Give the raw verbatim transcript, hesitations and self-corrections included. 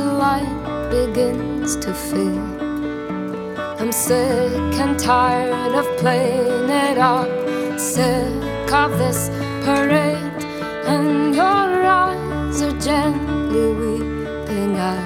light begins to fade. I'm sick and tired of playing it up, sick of this parade, and your eyes are gently